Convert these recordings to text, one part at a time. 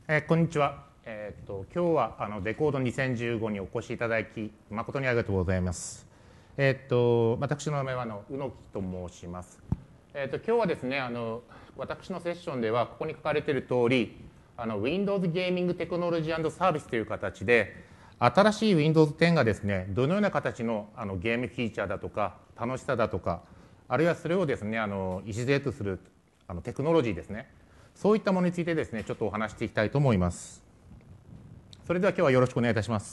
こんにちは。今日はデコード2015にお越しいただき誠にありがとうございます。私の名前は宇野木と申します。今日はですね私のセッションではここに書かれている通りWindows ゲーミングテクノロジー&サービスという形で新しい Windows 10がですねどのような形のゲームフィーチャーだとか楽しさだとかあるいはそれをですね礎とするテクノロジーですね、そういったものについてですねちょっとお話していきたいと思います。それでは今日はよろしくお願いいたします。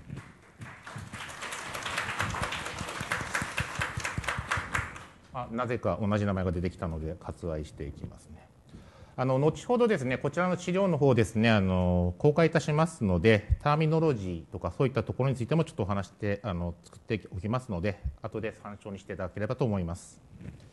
なぜか同じ名前が出てきたので割愛していきますね。後ほどですねこちらの資料の方ですね公開いたしますので、ターミノロジーとかそういったところについてもちょっとお話して作っておきますので、後で参照にしていただければと思います。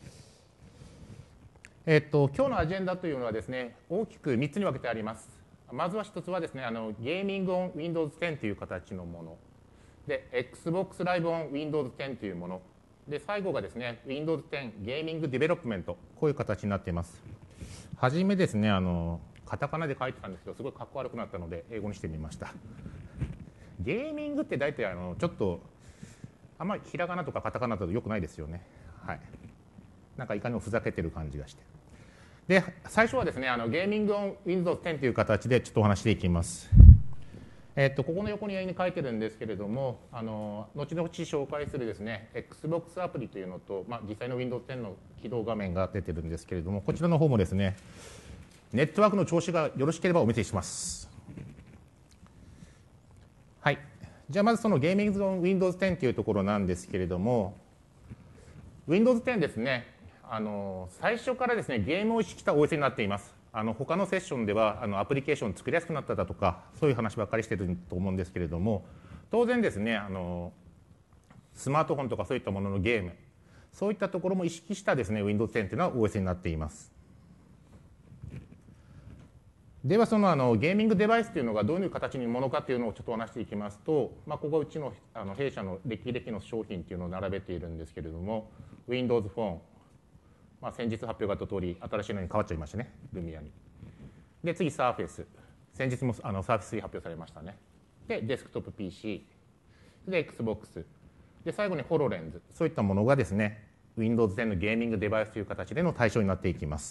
今日のアジェンダというのはですね大きく3つに分けてあります。まずは1つはですねゲーミングオン Windows 10という形のもので、 Xbox Live on Windows 10というもので、最後がですね Windows 10ゲーミングデベロップメント、こういう形になっています。はじめですねカタカナで書いてたんですけどすごいかっこ悪くなったので英語にしてみました。ゲーミングって大体ちょっとあんまりひらがなとかカタカナだとよくないですよね。はい、なんかいかにもふざけてる感じがして、で最初はですねゲーミングオン Windows 10という形でちょっとお話していきます。ここの横に書いてるんですけれども後々紹介するですね Xbox アプリというのと、実際の Windows 10の起動画面が出てるんですけれども、こちらの方もですねネットワークの調子がよろしければお見せします。はい、じゃあまずそのゲーミングオン Windows 10というところなんですけれども、 Windows 10ですね最初からですねゲームを意識した OS になっています。他のセッションではアプリケーションを作りやすくなっただとかそういう話ばっかりしてると思うんですけれども、当然ですねスマートフォンとかそういったもののゲーム、そういったところも意識したですね Windows 10というのは OS になっています。ではそのゲーミングデバイスというのがどういう形のものかというのをちょっと話していきますと、ここはうちの弊社の歴々の商品というのを並べているんですけれども、 Windows Phone、先日発表があった通り新しいのに変わっちゃいましたね、ルミアに。で次サーフェイス、先日もサーフェイス3発表されましたね。でデスクトップ PC で XBOX で最後にホロレンズ、そういったものがですね Windows 10のゲーミングデバイスという形での対象になっていきます。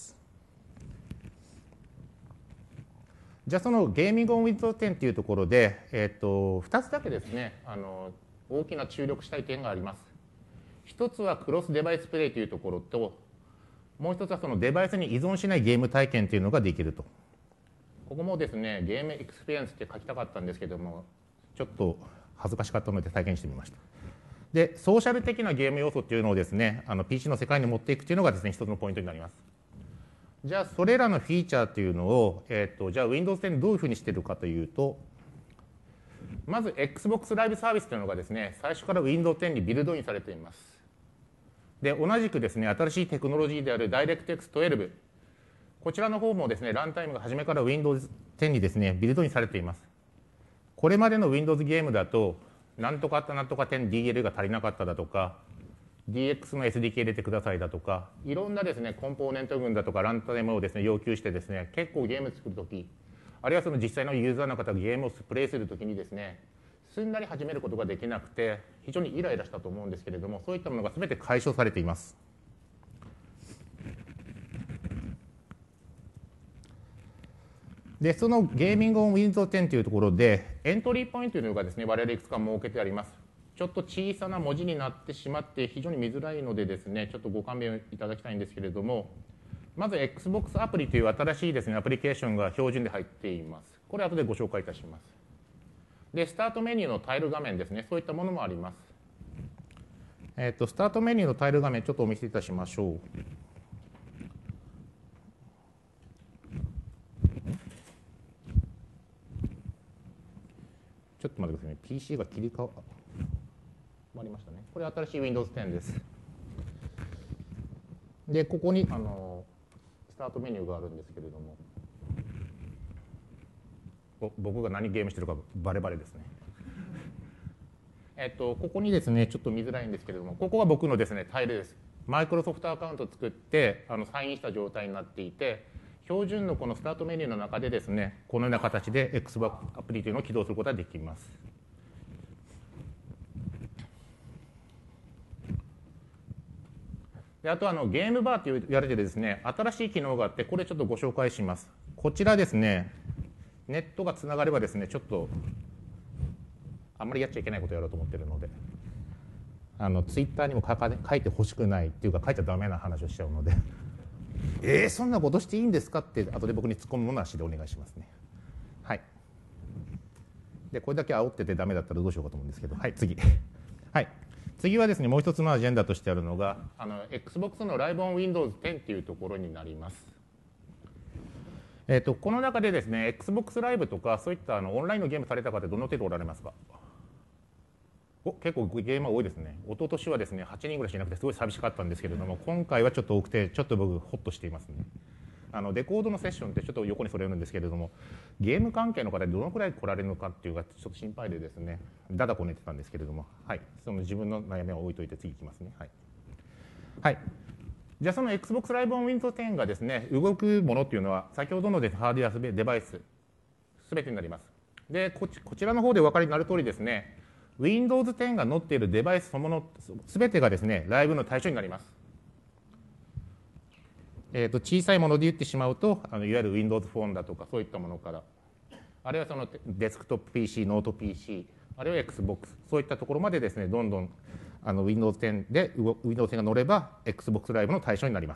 じゃあそのゲーミングオン Windows 10というところで、2つだけですね大きな注力したい点があります。一つはクロスデバイスプレイというところと、もう一つはそのデバイスに依存しないゲーム体験というのができると。ここもですねゲームエクスペリエンスって書きたかったんですけどもちょっと恥ずかしかったので体験してみました。でソーシャル的なゲーム要素っていうのをですねPC の世界に持っていくというのがですね一つのポイントになります。じゃあそれらのフィーチャーというのを、じゃあ Windows 10どういうふうにしているかというと、まず Xbox Live サービスというのがですね最初から Windows 10にビルドインされています。で同じくですね新しいテクノロジーである DirectX 12、こちらの方もですねランタイムが初めから Windows 10にですねビルドインされています。これまでの Windows ゲームだとなんとかなんとか 10DL が足りなかっただとか DX の SDK 入れてくださいだとか、いろんなですねコンポーネント群だとかランタイムをですね要求してですね結構ゲーム作るとき、あるいはその実際のユーザーの方がゲームをプレイするときにですねすんなり始めることができなくて非常にイライラしたと思うんですけれども、そういったものが全て解消されています。でそのゲーミングオン Windows 10というところでエントリーポイントというのがですね我々いくつか設けてあります。ちょっと小さな文字になってしまって非常に見づらいのでですねちょっとご勘弁いただきたいんですけれども、まず XBOX アプリという新しいですねアプリケーションが標準で入っています。これ後でご紹介いたします。でスタートメニューのタイル画面ですね、そういったものもあります。スタートメニューのタイル画面ちょっとお見せいたしましょう。ちょっと待ってくださいね、 PC が切り替わりましたね。これ新しい Windows 10です。でここにスタートメニューがあるんですけれども、僕が何ゲームしてるかバレバレですね。ここにですねちょっと見づらいんですけれども、ここが僕のですねタイルです。マイクロソフトアカウントを作ってサインした状態になっていて、 標準のこのスタートメニューの中でですね、このような形で Xbox アプリというのを起動することができます。であとゲームバーと言われてですね、新しい機能があって、これちょっとご紹介します。こちらですね、ネットがつながればですね、ちょっとあんまりやっちゃいけないことをやろうと思っているので、ツイッターにも書いてほしくないっていうか、書いちゃダメな話をしちゃうのでそんなことしていいんですかって後で僕に突っ込むものはしでお願いしますね。はい。でこれだけ煽っててダメだったらどうしようかと思うんですけど、はい、次。はい。次はですね、もう一つのアジェンダとしてあるのがXbox の Live on Windows 10っていうところになります。この中でですね、Xbox ライブとかそういったオンラインのゲームされた方どの程度おられますか？結構ゲームは多いですね。一昨年はですね、8人ぐらいしなくてすごい寂しかったんですけれども、今回はちょっと多くて、ちょっと僕ホッとしていますね。レコードのセッションってちょっと横にそれるんですけれども、ゲーム関係の方でどのくらい来られるのかっていうのがちょっと心配でですね、だだこねてたんですけれども、はい、その自分の悩みは置いといて次いきますね。はい。はい。じゃあその Xbox Live on Windows 10がですね、動くものっていうのは、先ほどのです、ね、ハードウェアデバイス、すべてになります。で、こちらの方でお分かりになる通りですね、Windows 10が載っているデバイスそのもの、すべてがですね、ライブの対象になります。小さいもので言ってしまうと、いわゆる Windows フォンだとかそういったものから、あるいはそのデスクトップ PC、ノート PC、あるいは Xbox、そういったところまでですね、どんどんWindows 10で Windows 10が乗れば Xbox ライブの対象になります。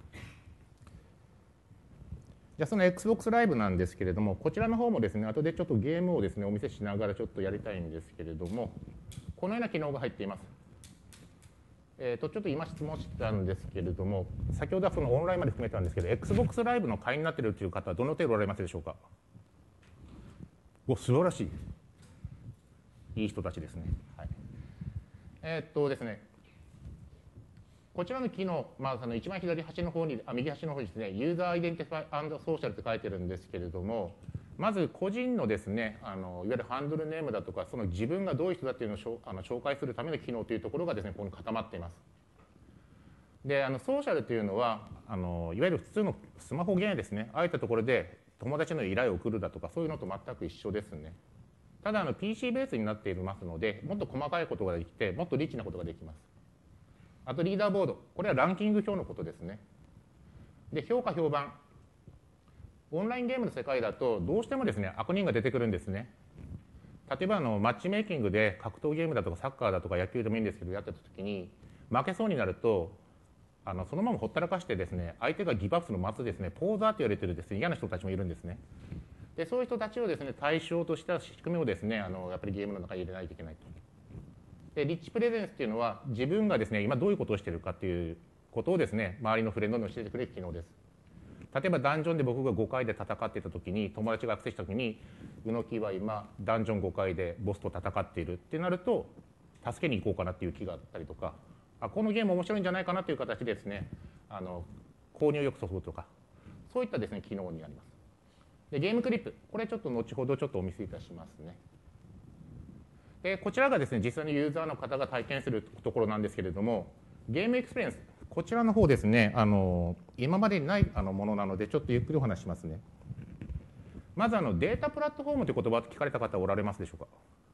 じゃあその Xbox ライブなんですけれども、こちらの方もですね、後でちょっとゲームをですね、お見せしながらちょっとやりたいんですけれども、このような機能が入っています。ちょっと今質問したんですけれども、先ほどはそのオンラインまで含めたんですけど、Xbox ライブの会員になっているという方はどの程度おられますでしょうか？素晴らしい。いい人たちですね。はい。ですね、こちらの機能、一番左端の方に、右端の方にですね、ユーザーアイデンティファイ&ソーシャルって書いてるんですけれども、まず個人のですね、いわゆるハンドルネームだとか、その自分がどういう人だっていうのを紹介するための機能というところがですね、ここに固まっています。で、ソーシャルというのは、いわゆる普通のスマホゲームですね、ああいったところで友達の依頼を送るだとか、そういうのと全く一緒ですね。ただPC ベースになっていますので、もっと細かいことができて、もっとリッチなことができます。あとリーダーボード、これはランキング表のことですね。で、評価評判。オンラインゲームの世界だとどうしてもですね、悪人が出てくるんですね。例えばマッチメイキングで格闘ゲームだとかサッカーだとか野球でもいいんですけど、やってた時に負けそうになるとそのままほったらかしてですね、相手がギブアップの待つですね、ポーザーと言われているですね、嫌な人たちもいるんですね。で、そういう人たちをですね、対象とした仕組みをですね、やっぱりゲームの中に入れないといけないと。で、リッチプレゼンスっていうのは自分がですね、今どういうことをしているかっていうことをですね、周りのフレンドに教えてくれる機能です。例えばダンジョンで僕が5回で戦っていた時に、友達がアクセスした時に、宇野木は今ダンジョン5回でボスと戦っているってなると、助けに行こうかなっていう気があったりとか、このゲーム面白いんじゃないかなという形でですね、購入欲測とか、そういったですね、機能になります。で、ゲームクリップ、これちょっと後ほどちょっとお見せいたしますね。で、こちらがですね、実際にユーザーの方が体験するところなんですけれども、ゲームエクスペリエンス、こちらの方ですね、今までにないものなので、ちょっとゆっくりお話しますね。まずデータプラットフォームという言葉を聞かれた方おられますでしょう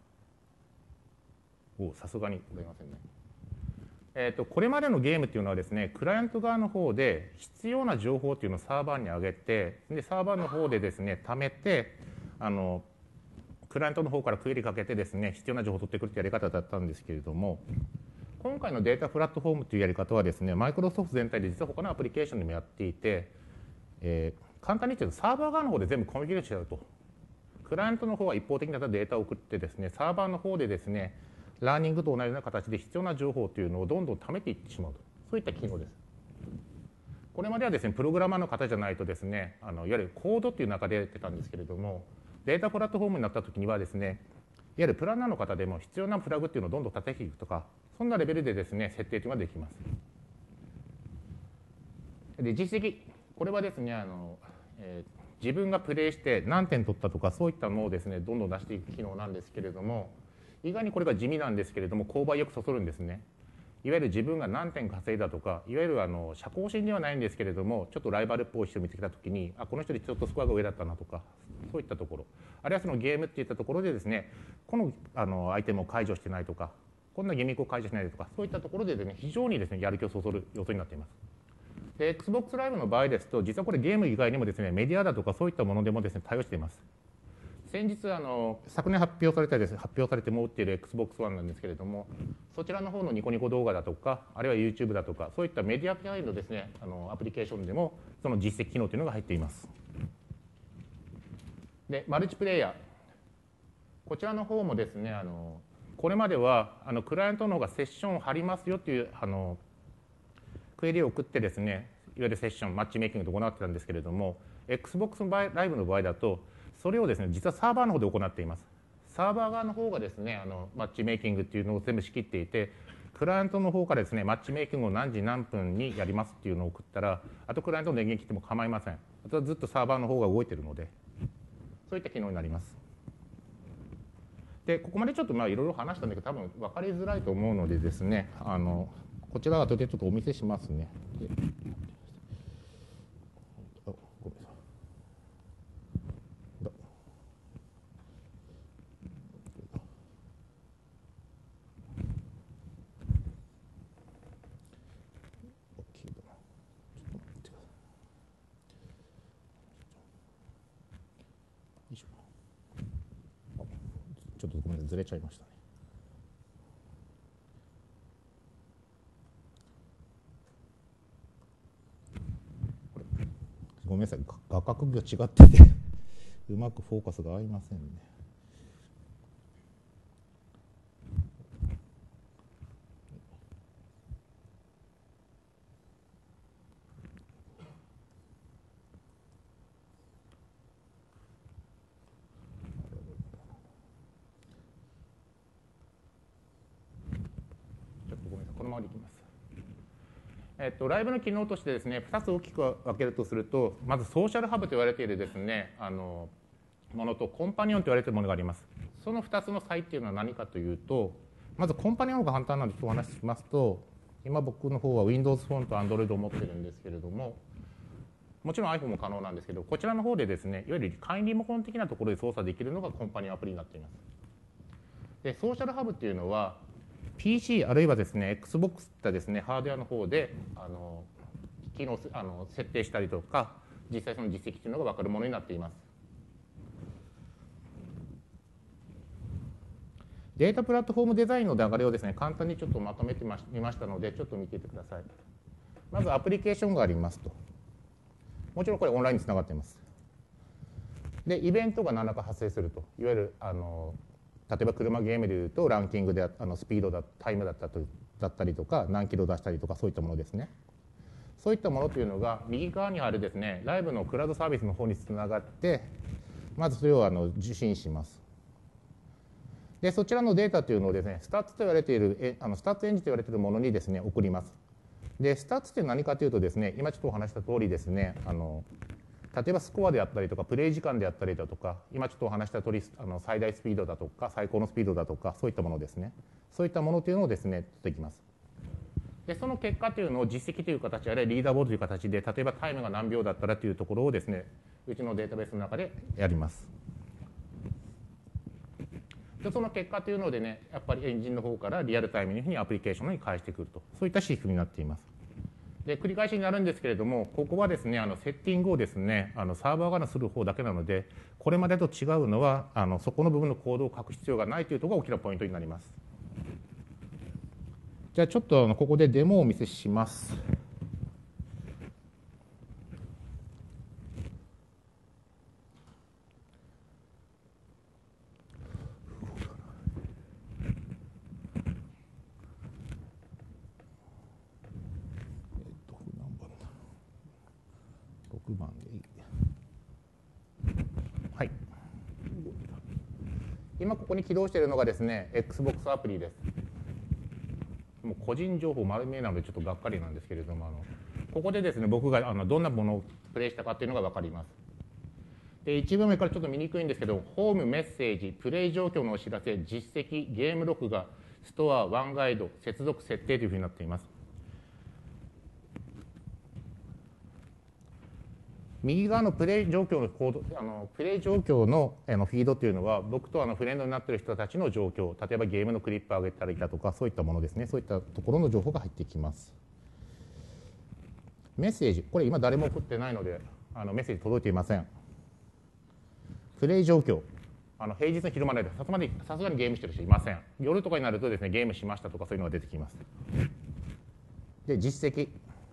か？さすがにございませんね。これまでのゲームっていうのはですね、クライアント側の方で必要な情報っていうのをサーバーに上げて、でサーバーの方でですね、貯めて、クライアントの方からクエリかけてですね、必要な情報を取ってくるというやり方だったんですけれども、今回のデータプラットフォームというやり方はですね、マイクロソフト全体で実は他のアプリケーションでもやっていて、簡単に言うとサーバー側の方で全部コミュニケーションしちゃうと。クライアントの方は一方的なデータを送ってですね、サーバーの方でですね、ラーニングと同じような形で必要な情報というのをどんどん貯めていってしまうと。そういった機能です。これまではですね、プログラマーの方じゃないとですね、いわゆるコードっていう中でやってたんですけれども、データプラットフォームになった時にはですね、いわゆるプランナーの方でも必要なフラグっていうのをどんどん立てていくとか、そんなレベルでですね、設定というのができます。で、実績、これはですね、自分がプレイして何点取ったとか、そういったのをですね、どんどん出していく機能なんですけれども、意外にこれが地味なんですけれども、購買よくそそるんですね。 いわゆる自分が何点稼いだとか、いわゆる社交心ではないんですけれども、ちょっとライバルっぽい人を見つけたときに、この人よりちょっとスコアが上だったなとか、そういったところ、あるいはそのゲームっていったところでですね、このアイテムを解除してないとか、こんなギミックを解除しないとか、そういったところでですね、非常にですね、やる気をそそる要素になっています。で、Xbox Live の場合ですと、実はこれゲーム以外にもですね、メディアだとかそういったものでもですね、対応しています。先日昨年発表されてもう売っている Xbox One なんですけれども、そちらの方のニコニコ動画だとか、あるいは YouTube だとか、そういったメディア系のですね、アプリケーションでもその実績機能というのが入っています。で、マルチプレイヤー、こちらの方もですね、これまではクライアントの方がセッションを貼りますよというクエリを送ってですね、いわゆるセッションマッチメイキングと行ってたんですけれども、 Xbox Live の場合だとそれをですね、実はサーバーの方で行っています。サーバー側の方がですね、マッチメイキングっていうのを全部仕切っていて、クライアントの方からですね、マッチメイキングを何時何分にやりますっていうのを送ったら、あとクライアントの電源切っても構いません。あとはずっとサーバーの方が動いているので、そういった機能になります。で、ここまでちょっといろいろ話したんだけど、多分分かりづらいと思うのでですね、こちら後でちょっとお見せしますね。ちょっとごめんなさい、ずれちゃいましたね。ごめんなさい、画角が違っててうまくフォーカスが合いませんね。ちょっとごめんなさい、このままでいきます。ライブの機能としてですね、2つ大きく分けるとすると、まずソーシャルハブと言われているですね、ものとコンパニオンと言われているものがあります。その2つの差異っていうのは何かというと、まずコンパニオンが簡単なのでお話ししますと、今僕の方は Windows フォンと Android を持ってるんですけれども、もちろん iPhone も可能なんですけど、こちらの方でですね、いわゆる簡易リモコン的なところで操作できるのがコンパニオンアプリになっています。で、ソーシャルハブっていうのはPC あるいはですね Xbox ってですねハードウェアの方で機能設定したりとか、実際その実績というのが分かるものになっています。データプラットフォームデザインの流れをですね、簡単にちょっとまとめてみましたので、ちょっと見ていてください。まずアプリケーションがありますと。もちろんこれオンラインにつながっています。で、イベントが何らか発生すると。いわゆる例えば車ゲームでいうとランキングでスピードタイムだったりとか、何キロ出したりとか、そういったものですね。そういったものというのが右側にあるですね、ライブのクラウドサービスの方につながって、まずそれを受信します。で、そちらのデータというのをですね、スタッツと言われているスタッツエンジンと言われているものにですね、送ります。で、スタッツって何かというとですね、今ちょっとお話した通りですね、例えばスコアであったりとか、プレイ時間であったりだとか、今ちょっとお話した通り最大スピードだとか、最高のスピードだとか、そういったものですね。そういったものというのをですね、取ってきます。で、その結果というのを実績という形、あるいはリーダーボードという形で、例えばタイムが何秒だったらというところをですね、うちのデータベースの中でやります。で、その結果というのでね、やっぱりエンジンの方からリアルタイムにアプリケーションに返してくると、そういったシステムになっています。で、繰り返しになるんですけれども、ここはですね、セッティングをですね、サーバー側のする方だけなので、これまでと違うのは、そこの部分のコードを書く必要がないというところが大きなポイントになります。じゃあちょっとここでデモをお見せします。6番でいい。はい。今ここに起動しているのがですね、Xbox アプリです。もう個人情報丸見えなのでちょっとがっかりなんですけれども、ここでですね、僕がどんなものをプレイしたかっていうのが分かります。で、1番目からちょっと見にくいんですけど、ホーム、メッセージ、プレイ状況のお知らせ、実績、ゲーム録画、 ストア、ワンガイド、接続、設定というふうになっています。右側のプレイ状況のコード、プレイ状況のフィードというのは、僕とフレンドになっている人たちの状況、例えばゲームのクリップを上げたりだとか、そういったものですね、そういったところの情報が入ってきます。メッセージ、これ今誰も送ってないので、メッセージ届いていません。プレイ状況、平日の昼間でさすがにゲームしてる人いません。夜とかになるとですね、ゲームしましたとかそういうのが出てきます。で、実績。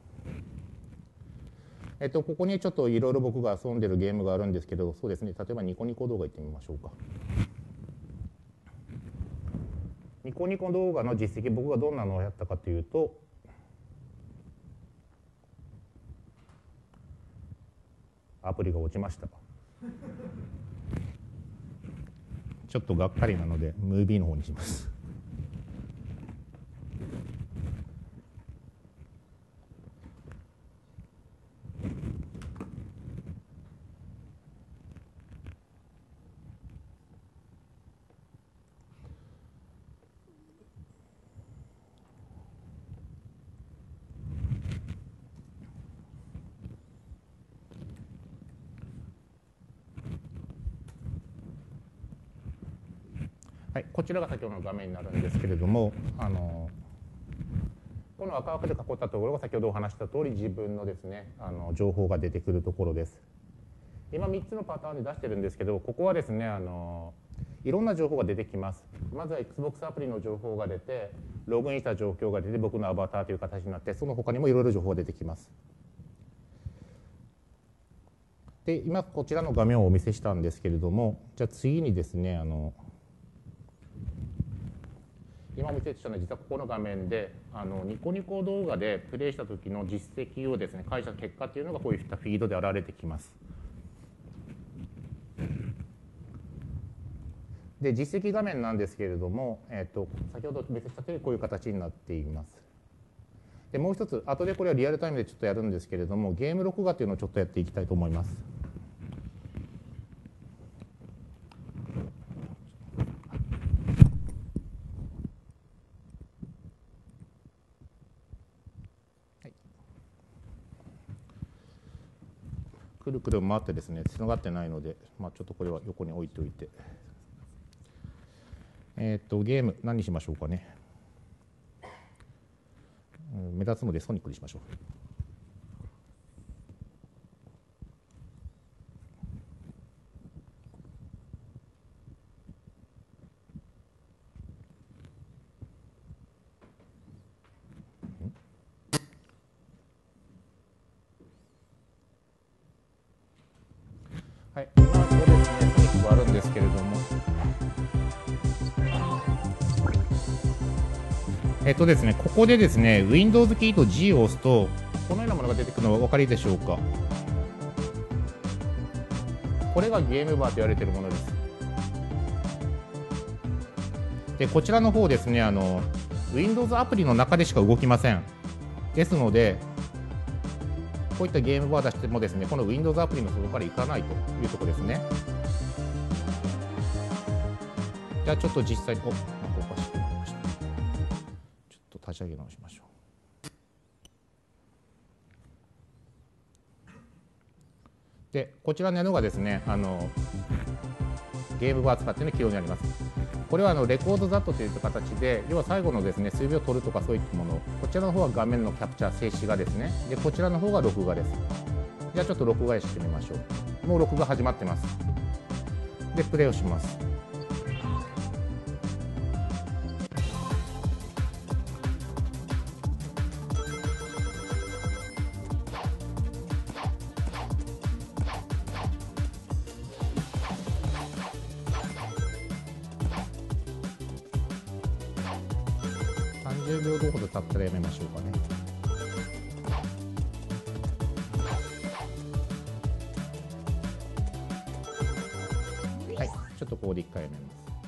ここにちょっといろいろ僕が遊んでるゲームがあるんですけど、そうですね、例えばニコニコ動画行ってみましょうか。ニコニコ動画の実績、僕がどんなのをやったかというと、アプリが落ちました。ちょっとがっかりなので、ムービーの方にします。はい、こちらが先ほどの画面になるんですけれども、この赤枠で囲ったところが先ほどお話した通り自分のですね、情報が出てくるところです。今3つのパターンで出してるんですけど、ここはですね、いろんな情報が出てきます。まずは Xbox アプリの情報が出て、ログインした状況が出て、僕のアバターという形になって、その他にもいろいろ情報が出てきます。で、今こちらの画面をお見せしたんですけれども、じゃあ次にですね、今お見せしたのは実はここの画面でニコニコ動画でプレイした時の実績をですね返した結果というのがこういったフィードで現れてきます。で実績画面なんですけれども、先ほど見せしたとおりこういう形になっています。でもう一つ後でこれはリアルタイムでちょっとやるんですけれども、ゲーム録画というのをちょっとやっていきたいと思います。くるくる回ってですね、つながってないので、ちょっとこれは横に置いておいて、ゲーム何にしましょうかね。目立つのでソニックにしましょう。はい、今ここですね、ソニックがあるんですけれども、ですね、ここでですね、Windows キーと G を押すと、このようなものが出てくるのはお分かりでしょうか。これがゲームバーと言われているものです。で、こちらの方ですね、Windows アプリの中でしか動きません。ですので、こういったゲームバー出してもですね、この Windows アプリの外から行かないというところですね。じゃあちょっと実際に、なんかおかしくなりました。ちょっと立ち上げ直しましょう。で、こちらののがですね、ゲームバー使っての起用になります。これはレコード ZAT という形で、要は最後のですね、数秒取るとかそういったもの、こちらの方は画面のキャプチャー、静止画ですね。で、こちらの方が録画です。じゃあちょっと録画してみましょう。もう録画始まってます。で、プレイをします。30秒ほど経ったらやめましょうかね。はい、ちょっとここで1回やめます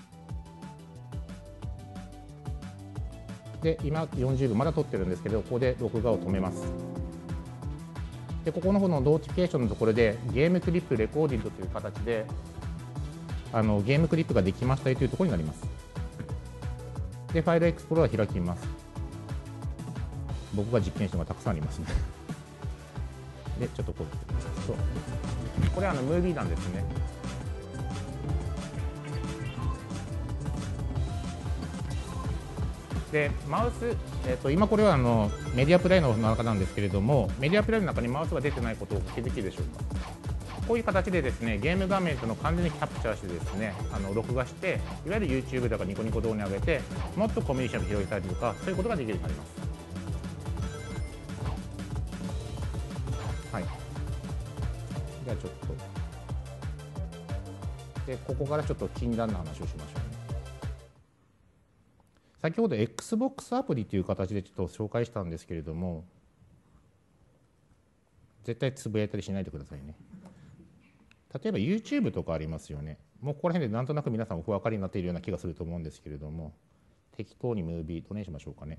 。で、今40秒まだ撮ってるんですけど、ここで録画を止めます。で、ここの方のノーティフィケーションのところで、ゲームクリップレコーディングという形で、ゲームクリップができましたよというところになります。 でファイルエクスプローラー開きます。僕が実験したのがたくさんありますね。でちょっとこれムービーなんですね。でマウス、今これはメディアプレイの中なんですけれども、メディアプレイの中にマウスが出てないことをお気づきでしょうか。こういう形でですね、ゲーム画面というのを完全にキャプチャーしてですね、録画して、いわゆる YouTube とかニコニコ動画に上げて、もっとコミュニケーションを広げたりとか、そういうことができるようになります。はい。じゃあちょっと。で、ここからちょっと禁断の話をしましょうね。先ほど Xbox アプリという形でちょっと紹介したんですけれども、絶対つぶやいたりしないでくださいね。例えば YouTube とかありますよね。もうここら辺でなんとなく皆さんお分かりになっているような気がすると思うんですけれども、適当にムービーどれにしましょうかね。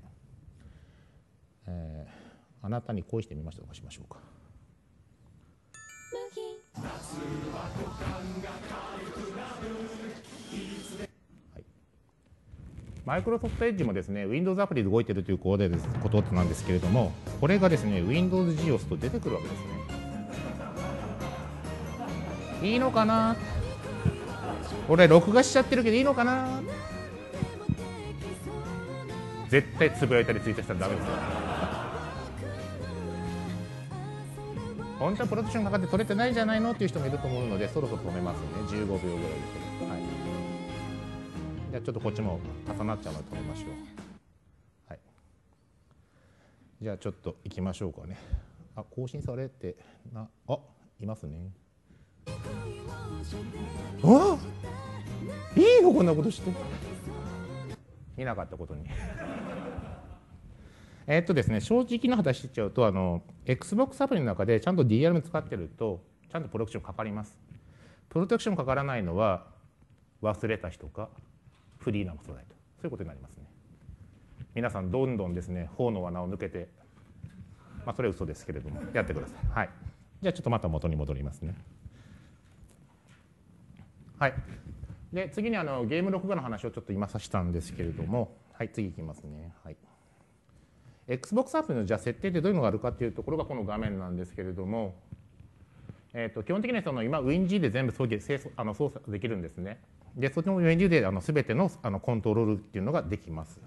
あなたに恋してみましたとかしましょうか。マイクロソフトエッジもですね、Windows アプリで動いているということなんですけれども、これがですね、Windows ジオスと出てくるわけですね。いいのかな、俺録画しちゃってるけどいいのかな。絶対つぶやいたりツイートしたらダメですよ。本当はプロダクションかかって撮れてないんじゃないのっていう人もいると思うので、そろそろ止めますね。15秒ぐらいで。はい、じゃあちょっとこっちも重なっちゃうので止めましょう。はい、じゃあちょっと行きましょうかね。更新されていますね。いいのこんなことして。見なかったことに。ですね、正直な話しちゃうと、Xbox アプリの中でちゃんと DRM 使ってると、ちゃんとプロテクションかかります。プロテクションかからないのは、忘れた日とか、フリーな素材と、そういうことになりますね。皆さん、どんどんですね、頬の穴を抜けて、それは嘘ですけれども、やってください。はい。じゃあ、ちょっとまた元に戻りますね。はい。で、次にゲーム録画の話をちょっと今さしたんですけれども、はい、次いきますね。はい。Xbox アプリのじゃあ設定ってどういうのがあるかというところがこの画面なんですけれども、基本的には今 WinG で全部操作できるんですね。でその WinG で全てのコントロールっていうのができます。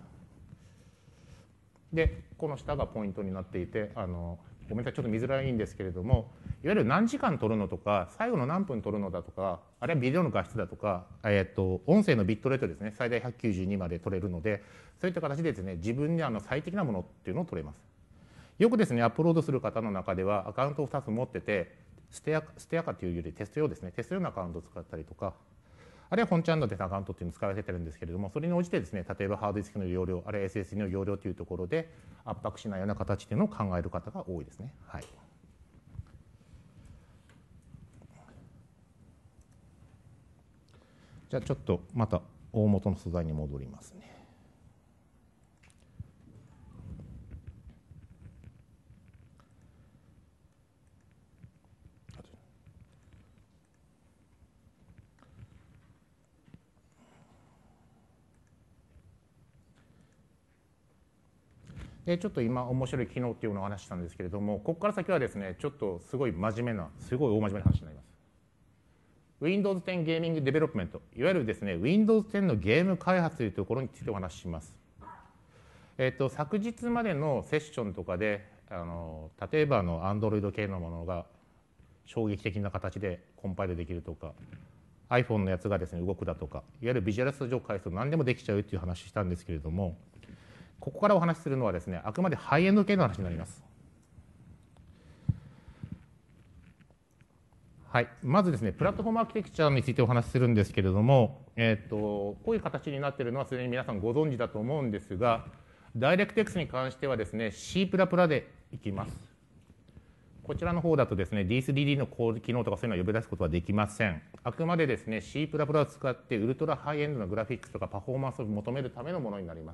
でこの下がポイントになっていて、ごめんなさいちょっと見づらいんですけれども、いわゆる何時間撮るのとか最後の何分撮るのだとか、あるいはビデオの画質だとか、音声のビットレートですね、最大192まで撮れるので、そういった形でですね、自分に最適なものっていうのを撮れます。よくですね、アップロードする方の中ではアカウントを2つ持ってて、ステアカというよりテスト用ですね、テスト用のアカウントを使ったりとか、あるいは本ちゃんのデータアカウントっていうのを使われてるんですけれども、それに応じてですね、例えばハードディスクの容量、あるいは SSD の容量というところで圧迫しないような形っていうのを考える方が多いですね。はい。じゃあちょっとまた大元の素材に戻りますね。でちょっと今面白い機能っていうのをお話ししたんですけれども、ここから先はですね、ちょっとすごい真面目な、すごい大真面目な話になります。Windows 10ゲーミングデベロップメント、いわゆるですね、Windows 10のゲーム開発というところについてお話しします。昨日までのセッションとかで、例えばAndroid 系のものが衝撃的な形でコンパイルできるとか、iPhone のやつがですね動くだとか、いわゆるビジュアルスタジオを返すと何でもできちゃうっていう話したんですけれども、ここからお話しするのはですね、あくまでハイエンド系の話になります。はい、まずですね、プラットフォームアーキテクチャについてお話しするんですけれども、こういう形になっているのはすでに皆さんご存知だと思うんですが、ダイレクト X に関してはですね、C++ でいきます。こちらの方だとですね、DSDD の機能とかそういうのを呼び出すことはできません。あくまでですね、C++ を使ってウルトラハイエンドのグラフィックスとかパフォーマンスを求めるためのものになります。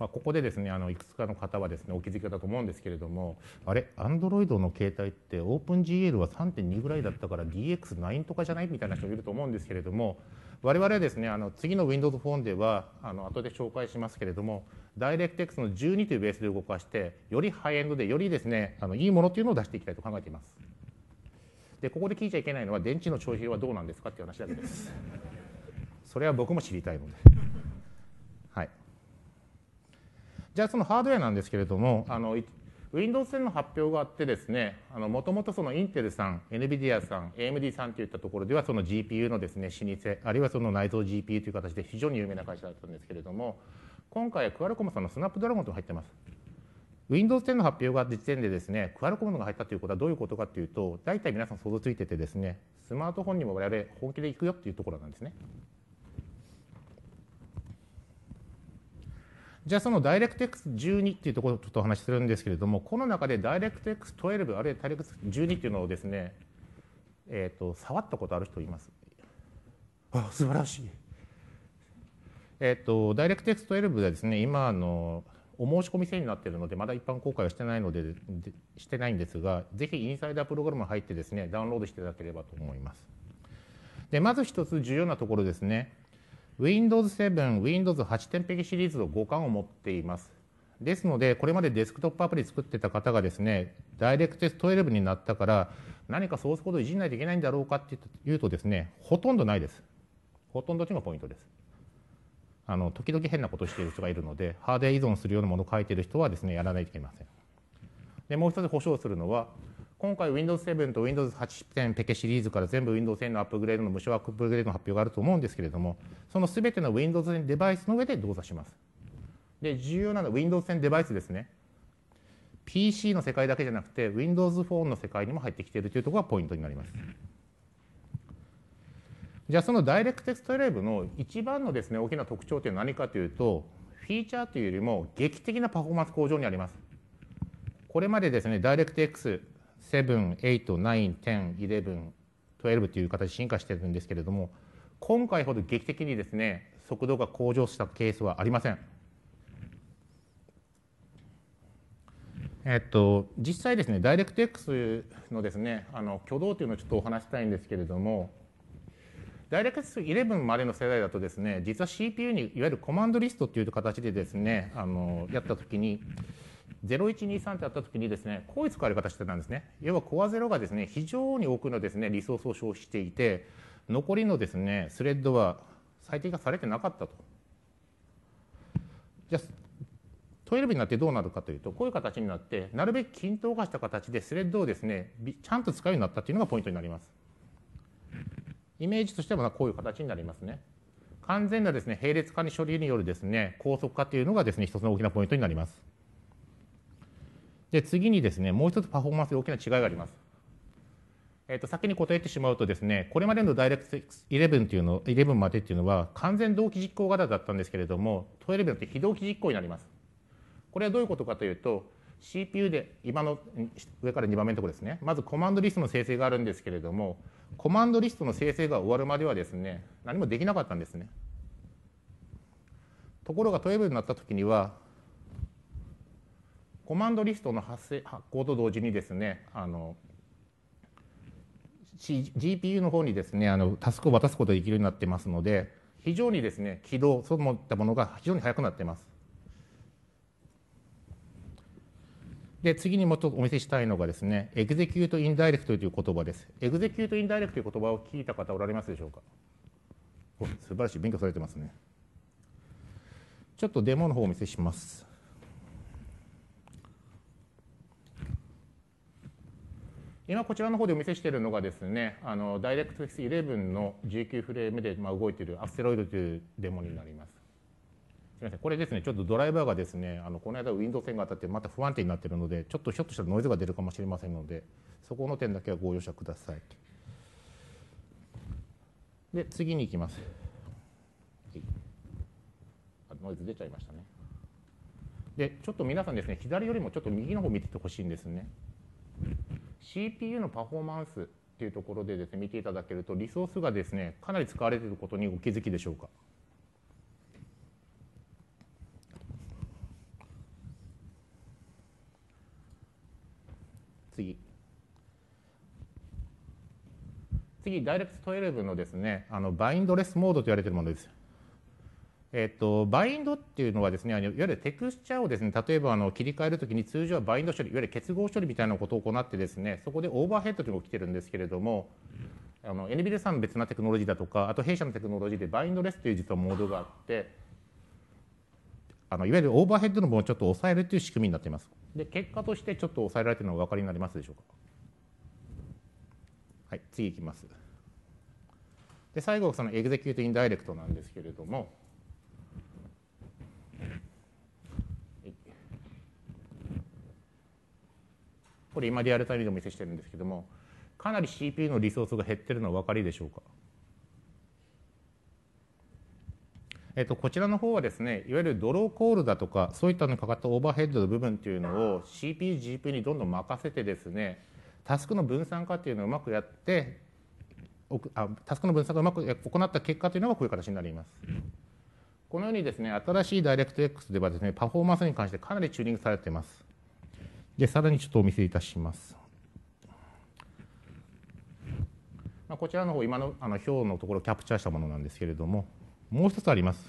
ここでですねいくつかの方はですねお気づきだと思うんですけれども、あれ Android の携帯って OpenGL は 3.2 ぐらいだったから DX9 とかじゃないみたいな人いると思うんですけれども、我々はですね次の Windows Phone では後で紹介しますけれども、DirectX の12というベースで動かしてよりハイエンドでよりですねいいものというのを出していきたいと考えています。でここで聞いちゃいけないのは電池の消費はどうなんですかっていう話だけです。それは僕も知りたいので。はい。じゃあそのハードウェアなんですけれども、Windows 10の発表があってですね、もともとそのインテルさん、NVIDIA さん、AMD さんといったところではその GPU のですね老舗、あるいはその内蔵 GPU という形で非常に有名な会社だったんですけれども、今回はクアルコムさんのスナップドラゴンと入ってます。Windows 10の発表があった時点でですね、クアルコムが入ったということはどういうことかというと、大体皆さん想像ついててですね、スマートフォンにも我々本気でいくよっていうところなんですね。じゃあその DirectX12 っていうところをちょっとお話しするんですけれども、この中で DirectX12 あるいは DirectX12 っていうのをですね、触ったことある人います？あ、素晴らしい。DirectX12 はですね、今お申し込み制になっているので、まだ一般公開はしてないのでしてないんですが、ぜひインサイダープログラム入ってですね、ダウンロードしていただければと思います。で、まず一つ重要なところですね。Windows 7、Windows 8点璧シリーズの互換を持っています。ですので、これまでデスクトップアプリ作ってた方がですね、DirectX 12になったから、何かソースコードをいじんないといけないんだろうかっていうとですね、ほとんどないです。ほとんどというのがポイントです。時々変なことをしている人がいるので、ハードウェア依存するようなものを書いている人はですね、やらないといけません。で、もう一つ保証するのは、今回 Windows 7と Windows 8点ペケシリーズから全部 Windows 10のアップグレードの無償アップグレードの発表があると思うんですけれども、そのすべての Windows 10デバイスの上で動作します。で、重要なのは Windows 10デバイスですね。PC の世界だけじゃなくて Windows Phone の世界にも入ってきているというところがポイントになります。じゃあその DirectX 12の一番のですね大きな特徴というのは何かというと、フィーチャーというよりも劇的なパフォーマンス向上にあります。これまでですね DirectX 7、8、9、10、11、12という形で進化しているんですけれども、今回ほど劇的にですね速度が向上したケースはありません。実際ですね DirectX のですね挙動というのをちょっとお話したいんですけれども、DirectX 11までの世代だとですね、実は CPU にいわゆるコマンドリストという形でですねやったときに、0123ってやったときにですね、こういう使われ方してたんですね。要は Core0 がですね、非常に多くのですね、リソースを消費していて、残りのですね、スレッドは最適化されてなかったと。じゃあ、12になってどうなるかというと、こういう形になって、なるべく均等化した形でスレッドをですね、ちゃんと使うようになったというのがポイントになります。イメージとしてはこういう形になりますね。完全なですね、並列化に処理によるですね、高速化というのがですね、一つの大きなポイントになります。で、次にですね、もう一つパフォーマンスで大きな違いがあります。先に答えてしまうとですね、これまでの DirectX 11というの、11までっていうのは完全同期実行型だったんですけれども、12って非同期実行になります。これはどういうことかというと、CPU で今の上から2番目のところですね、まずコマンドリストの生成があるんですけれども、コマンドリストの生成が終わるまではですね、何もできなかったんですね。ところが12になったときには、コマンドリストの発行と同時にですね、GPU の方にですね、タスクを渡すことができるようになってますので、非常にですね、起動、そういったものが非常に速くなっています。で、次にもうちょっとお見せしたいのがですね、エグゼキュートインダイレクトという言葉です。エグゼキュートインダイレクトという言葉を聞いた方おられますでしょうか？お、素晴らしい、勉強されてますね。ちょっとデモの方をお見せします。今こちらの方でお見せしているのがですね、DirectX 11の19フレームで動いているアステロイドというデモになります。すみません、これですね、ちょっとドライバーがですね、この間 Windows 10が当たってまた不安定になっているので、ちょっとひょっとしたらノイズが出るかもしれませんので、そこの点だけはご容赦ください。で、次に行きます。ノイズ出ちゃいましたね。で、ちょっと皆さんですね、左よりもちょっと右の方を見ててほしいんですね。CPU のパフォーマンスっていうところでですね、見ていただけると、リソースがですね、かなり使われていることにお気づきでしょうか。 次、DirectX12 のですね、バインドレスモードと言われているものです。バインドっていうのはですね、いわゆるテクスチャーをですね、例えば切り替えるときに通常はバインド処理、いわゆる結合処理みたいなことを行ってですね、そこでオーバーヘッドというのが起きてるんですけれども、NVIDIA さんの別なテクノロジーだとか、あと弊社のテクノロジーでバインドレスという実はモードがあって、いわゆるオーバーヘッドの分をちょっと抑えるという仕組みになっています。で、結果としてちょっと抑えられているのがお分かりになりますでしょうか。はい、次いきます。で、最後はそのエグゼキュートインダイレクトなんですけれども、これ今リアルタイムでお見せしてるんですけども、かなり CPU のリソースが減ってるのはお分かりでしょうか。こちらの方はですね、いわゆるドローコールだとか、そういったのにかかったオーバーヘッドの部分というのを CPU、GPU にどんどん任せてですね、タスクの分散化というのをうまくやって、タスクの分散化をうまく行った結果というのがこういう形になります。このようにですね、新しい DirectX ではですね、パフォーマンスに関してかなりチューニングされています。で、さらにちょっとお見せいたします。こちらの方、今の表のところをキャプチャーしたものなんですけれども、もう一つあります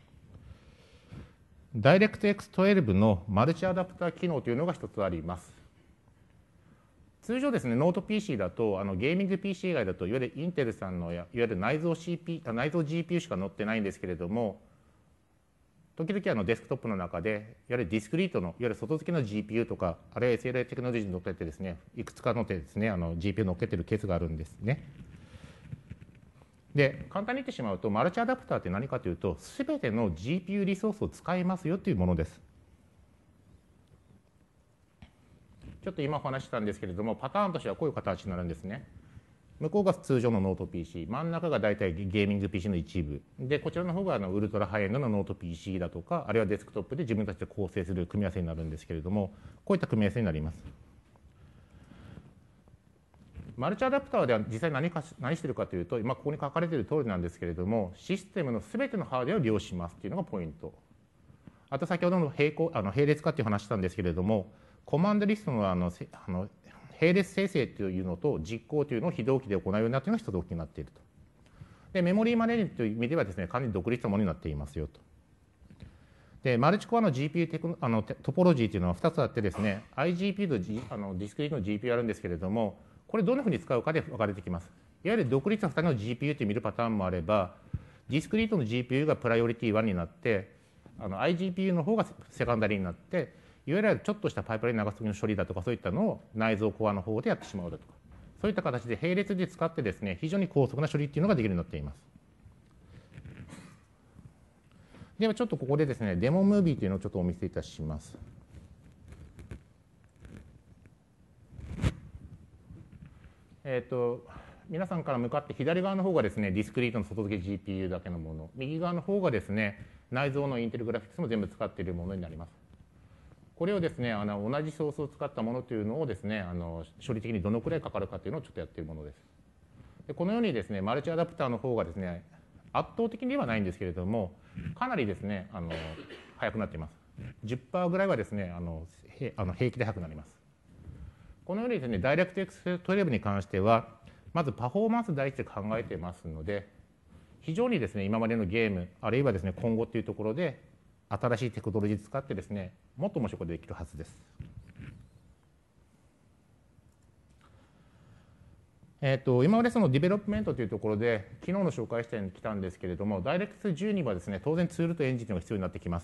。DirectX12 のマルチアダプター機能というのが一つあります。通常ですね、ノート PC だと、ゲーミング PC 以外だと、いわゆるインテルさんのいわゆる内蔵 GPU しか載ってないんですけれども、時々デスクトップの中で、いわゆるディスクリートの、いわゆる外付けの GPU とか、あるいは SLA テクノロジーに乗っけてですね、いくつか乗ってですね、GPU 乗っけてるケースがあるんですね。で、簡単に言ってしまうと、マルチアダプターって何かというと、すべての GPU リソースを使いますよというものです。ちょっと今お話したんですけれども、パターンとしてはこういう形になるんですね。向こうが通常のノート PC、真ん中が大体ゲーミング PC の一部。で、こちらの方がウルトラハイエンドのノート PC だとか、あるいはデスクトップで自分たちで構成する組み合わせになるんですけれども、こういった組み合わせになります。マルチアダプターでは実際何しているかというと、今ここに書かれている通りなんですけれども、システムのすべてのハードウェアを利用しますというのがポイント。あと先ほどの並列化という話したんですけれども、コマンドリストの並列生成というのと実行というのを非同期で行うようになっているのが一つ大きくなっていると。で、メモリーマネージという意味ではですね、完全に独立したものになっていますよと。で、マルチコアの GPU トポロジーというのは2つあってですね、iGPU とディスクリートの GPU あるんですけれども、これどんなふうに使うかで分かれてきます。いわゆる独立した2人の GPU と見るパターンもあれば、ディスクリートの GPU がプライオリティ1になって、iGPU の方がセカンダリーになって、いわゆるちょっとしたパイプライン流す時の処理だとかそういったのを内蔵コアの方でやってしまうだとか、そういった形で並列で使ってですね、非常に高速な処理っていうのができるようになっています。ではちょっとここでですね、デモムービーというのをちょっとお見せいたします。皆さんから向かって左側の方がですね、ディスクリートの外付け GPU だけのもの、右側の方がですね、内蔵のインテルグラフィックスも全部使っているものになります。これをですね、同じソースを使ったものというのをですね、処理的にどのくらいかかるかというのをちょっとやっているものです。で、このようにですね、マルチアダプターの方がですね、圧倒的にはないんですけれども、かなりですね、速くなっています。10% ぐらいはですね、平気で速くなります。このようにですね、DirectX12 に関しては、まずパフォーマンス第一で考えていますので、非常にですね、今までのゲーム、あるいはですね、今後というところで、新しいテクノロジーを使ってですね、もっと面白いことができるはずです。今までそのディベロップメントというところで、昨日の紹介してきたんですけれども、DirectX12 はですね、当然ツールとエンジンが必要になってきます。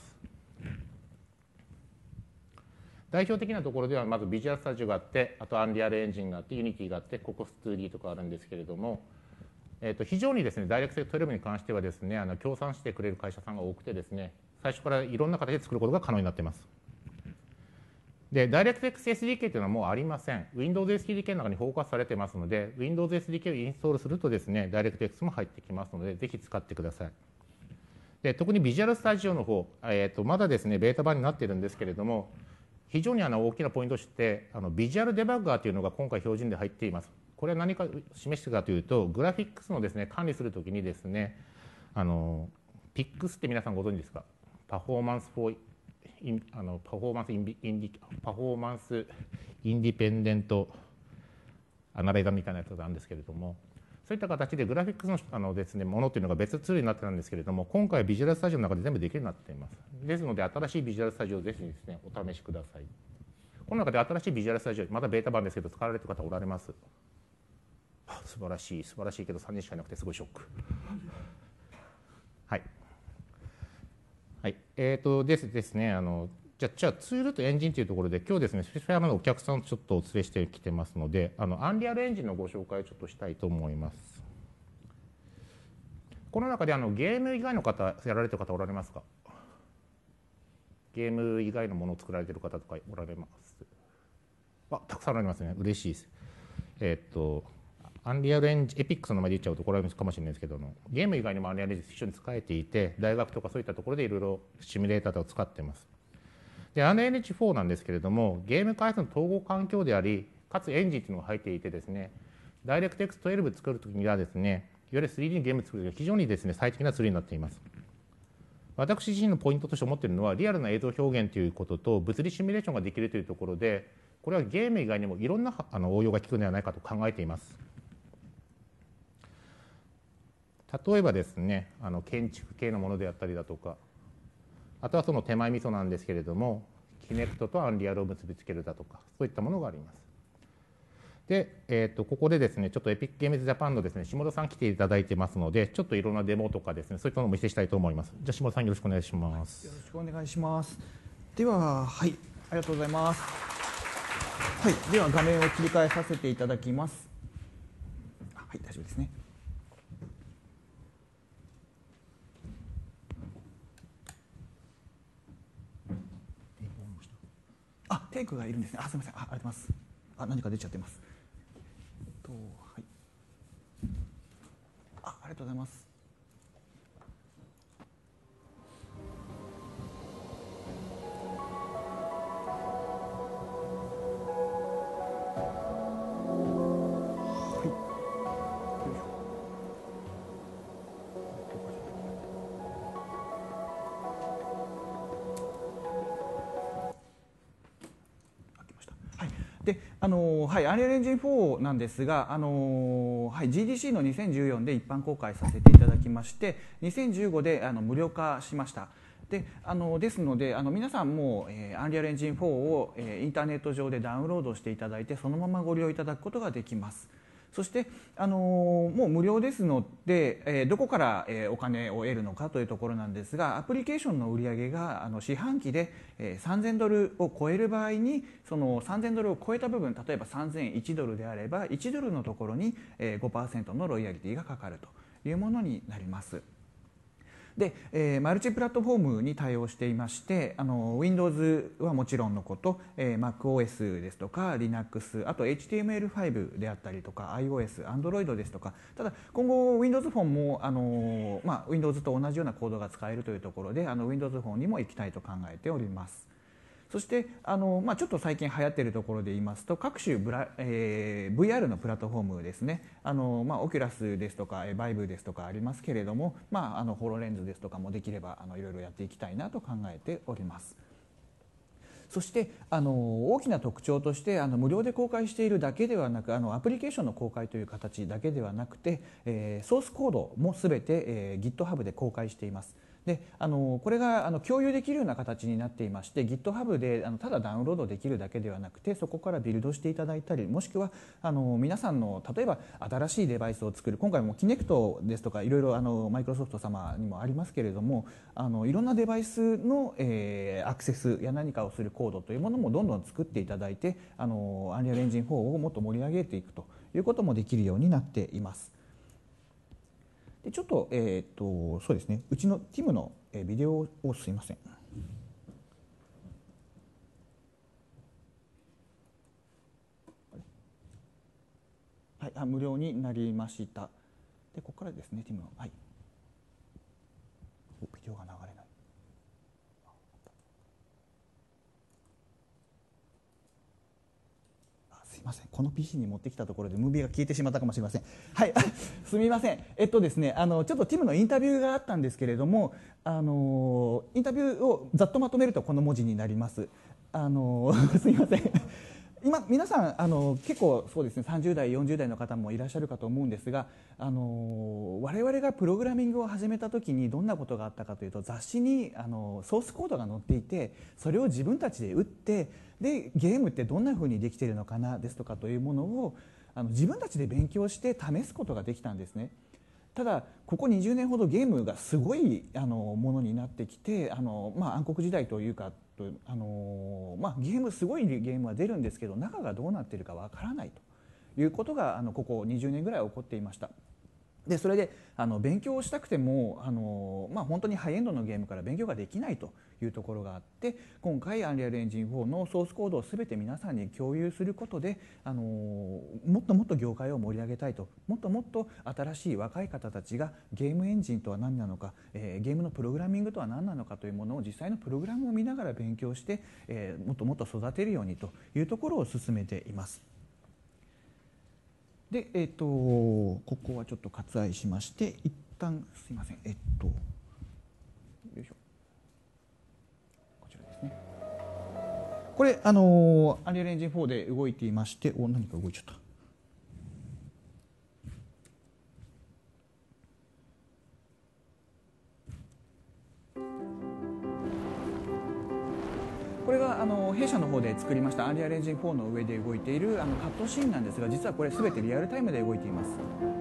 代表的なところでは、まずビジュアルスタジオがあって、あとアンリアルエンジンがあって、ユニティがあって、ココス 2D とかあるんですけれども、非常にですね、DirectX12 に関してはですね、協賛してくれる会社さんが多くてですね、最初からいろんな形で作ることが可能になっています。で、DirectX SDK というのはもうありません。Windows SDK の中に包括されていますので、Windows SDK をインストールするとですね、DirectX も入ってきますので、ぜひ使ってください。で、特にビジュアルスタジオの方、まだですね、ベータ版になっているんですけれども、非常に大きなポイントとして、ビジュアルデバッガーというのが今回標準で入っています。これは何か示しているかというと、グラフィックスのですね、管理するときにですね、PIX って皆さんご存知ですか？パフォーマンスフォーパフォーマンスインディペンデントアナライザーみたいなやつなんですけれども、そういった形でグラフィックスのですね、ものというのが別ツールになってたんですけれども、今回ビジュアルスタジオの中で全部できるようになっています。ですので、新しいビジュアルスタジオをぜひですね、お試しください。この中で新しいビジュアルスタジオ、まだベータ版ですけど、使われている方おられます。素晴らしい、素晴らしいけど、3人しかいなくてすごいショック。はい。はい。ですね、じゃあツールとエンジンというところで、今日ですね、スペシャルのお客さんをちょっとお連れしてきてますので、アンリアルエンジンのご紹介をちょっとしたいと思います。この中でゲーム以外の方、やられてる方おられますか？ゲーム以外のものを作られてる方とかおられます？たくさんおられますね。嬉しいです。アンリアルエンジン、エピックスの名前で言っちゃうとこれはかもしれないですけどゲーム以外にもアンリアルエンジン一緒に使えていて、大学とかそういったところでいろいろシミュレーターを使っています。で、アンリアルエンジン4なんですけれども、ゲーム開発の統合環境であり、かつエンジンというのが入っていてですね、ダイレクト X12 作るときにはですね、いわゆる 3D のゲームを作るときは非常にですね、最適なツールになっています。私自身のポイントとして思っているのは、リアルな映像表現ということと、物理シミュレーションができるというところで、これはゲーム以外にもいろんな応用が効くのではないかと考えています。例えばですね、建築系のものであったりだとか、あとはその手前味噌なんですけれども、キネクトとアンリアルを結びつけるだとか、そういったものがあります。で、ここでですね、ちょっとエピックゲームズジャパンのですね、下田さん来ていただいてますので、ちょっといろんなデモとかですね、そういったのをお見せしたいと思います。じゃあ下田さんよろしくお願いします。 よろしくお願いします。では、はい、ありがとうございます。はい、では画面を切り替えさせていただきます。はい、大丈夫ですね。テイクがいるんですね。すみません。ありがとうございます。何か出ちゃってます。はい。ありがとうございます。でアンリアルエンジン4なんですが、GDC の2014で一般公開させていただきまして、2015で無料化しました。ですので皆さんもアンリアルエンジン4をインターネット上でダウンロードしていただいて、そのままご利用いただくことができます。そしてもう無料ですので、どこからお金を得るのかというところなんですが、アプリケーションの売り上げが四半期で$3000を超える場合に、その$3000を超えた部分、例えば$3001であれば$1のところに 5% のロイヤリティがかかるというものになります。で、マルチプラットフォームに対応していまして、Windows はもちろんのこと、MacOS ですとか Linux、 あと HTML5 であったりとか iOS、Android ですとか、ただ今後 Windows フォンもWindows と同じようなコードが使えるというところでWindows フォンにも行きたいと考えております。そしてちょっと最近流行っているところで言いますと、各種VR のプラットフォームですね、オキュラスですとかバイブですとかありますけれども、ホロレンズですとかもできればいろいろやっていきたいなと考えております。そして大きな特徴として無料で公開しているだけではなく、アプリケーションの公開という形だけではなくて、ソースコードもすべて、GitHub で公開しています。でこれが共有できるような形になっていまして、 GitHub でただダウンロードできるだけではなくて、そこからビルドしていただいたり、もしくは皆さんの例えば新しいデバイスを作る、今回も Kinect ですとかいろいろマイクロソフト様にもありますけれども、いろんなデバイスの、アクセスや何かをするコードというものもどんどん作っていただいて、Unreal Engine 4をもっと盛り上げていくということもできるようになっています。でちょっと、そうですね、うちのティムのビデオをすいません。はい、無料になりました。でここからですね、ティムの、はい、ビデオが流れない。すいません、この PC に持ってきたところでムービーが消えてしまったかもしれません。はいすみません、ですね、ちょっとティムのインタビューがあったんですけれども、インタビューをざっとまとめるとこの文字になります。すみません。今皆さん結構そうですね、30代40代の方もいらっしゃるかと思うんですが、我々がプログラミングを始めた時にどんなことがあったかというと、雑誌にソースコードが載っていて、それを自分たちで打って、でゲームってどんな風にできているのかなですとかというものを自分たちで勉強して試すことができたんですね。ただここ20年ほどゲームがすごいものになってきて、暗黒時代というかゲームすごいゲームは出るんですけど、中がどうなっているかわからないということがここ20年ぐらい起こっていました。でそれで勉強をしたくても本当にハイエンドのゲームから勉強ができないというところがあって、今回アンリアルエンジン4のソースコードを全て皆さんに共有することでもっともっと業界を盛り上げたいと、もっともっと新しい若い方たちがゲームエンジンとは何なのか、ゲームのプログラミングとは何なのかというものを実際のプログラムを見ながら勉強して、もっともっと育てるようにというところを進めています。で、ここはちょっと割愛しまして、一旦すいません、よいしょ、こちらですね。これアンリアルエンジン4で動いていまして、何か動いちゃった。これが弊社の方で作りましたアンリアルエンジン4の上で動いているカットシーンなんですが、実はこれ全てリアルタイムで動いています。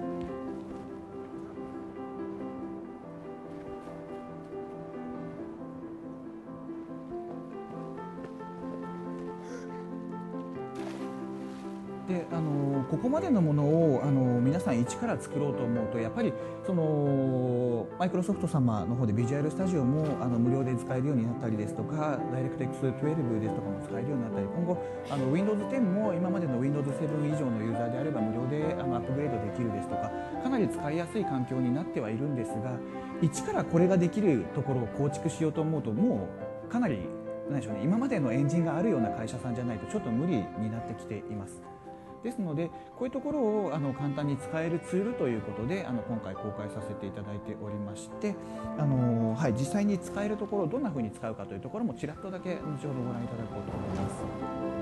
でここまでのものを皆さん一から作ろうと思うと、やっぱりマイクロソフト様の方でビジュアルスタジオも無料で使えるようになったりですとか、DirectX 12ですとかも使えるようになったり、今後Windows 10も今までの Windows 7以上のユーザーであれば無料でアップグレードできるですとか、かなり使いやすい環境になってはいるんですが、一からこれができるところを構築しようと思うと、もうかなり何でしょうね、今までのエンジンがあるような会社さんじゃないとちょっと無理になってきています。ですのでこういうところを簡単に使えるツールということで今回公開させていただいておりまして、実際に使えるところをどんなふうに使うかというところもちらっとだけ後ほどご覧いただこうと思います。